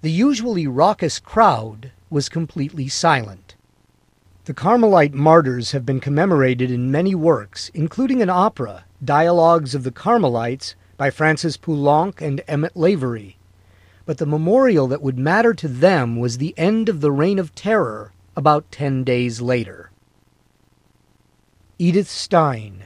The usually raucous crowd was completely silent. The Carmelite martyrs have been commemorated in many works, including an opera, Dialogues of the Carmelites, by Francis Poulenc and Emmett Lavery. But the memorial that would matter to them was the end of the Reign of Terror about 10 days later. Edith Stein,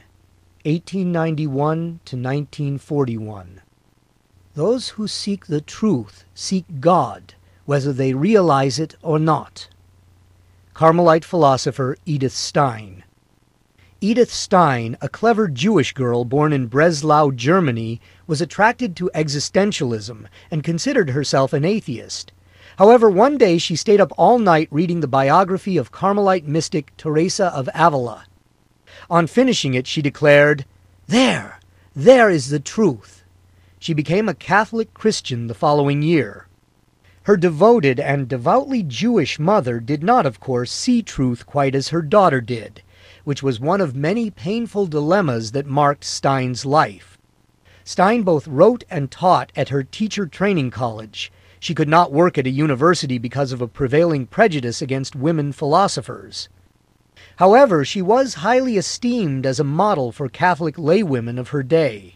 1891 to 1941. Those who seek the truth seek God, whether they realize it or not. Carmelite philosopher Edith Stein. Edith Stein, a clever Jewish girl born in Breslau, Germany, was attracted to existentialism and considered herself an atheist. However, one day she stayed up all night reading the biography of Carmelite mystic Teresa of Avila. On finishing it, she declared, There is the truth." She became a Catholic Christian the following year. Her devoted and devoutly Jewish mother did not, of course, see truth quite as her daughter did, which was one of many painful dilemmas that marked Stein's life. Stein both wrote and taught at her teacher training college. She could not work at a university because of a prevailing prejudice against women philosophers. However, she was highly esteemed as a model for Catholic laywomen of her day.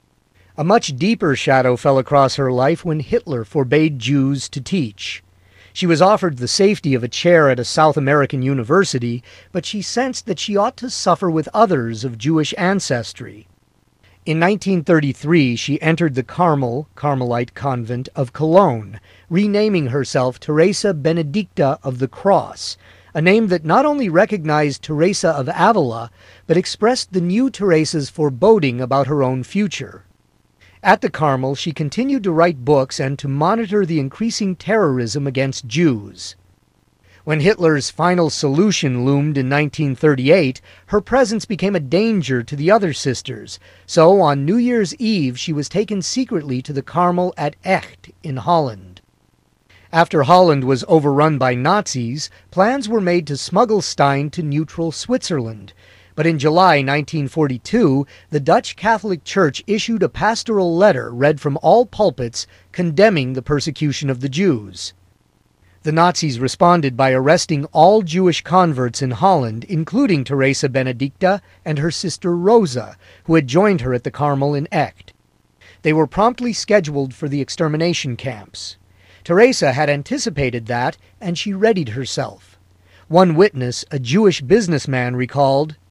A much deeper shadow fell across her life when Hitler forbade Jews to teach. She was offered the safety of a chair at a South American university, but she sensed that she ought to suffer with others of Jewish ancestry. In 1933, she entered the Carmelite convent of Cologne, renaming herself Teresa Benedicta of the Cross, a name that not only recognized Teresa of Avila, but expressed the new Teresa's foreboding about her own future. At the Carmel, she continued to write books and to monitor the increasing terrorism against Jews. When Hitler's final solution loomed in 1938, her presence became a danger to the other sisters, so on New Year's Eve she was taken secretly to the Carmel at Echt in Holland. After Holland was overrun by Nazis, plans were made to smuggle Stein to neutral Switzerland. But in July 1942, the Dutch Catholic Church issued a pastoral letter read from all pulpits condemning the persecution of the Jews. The Nazis responded by arresting all Jewish converts in Holland, including Teresa Benedicta and her sister Rosa, who had joined her at the Carmel in Echt. They were promptly scheduled for the extermination camps. Teresa had anticipated that, and she readied herself. One witness, a Jewish businessman, recalled,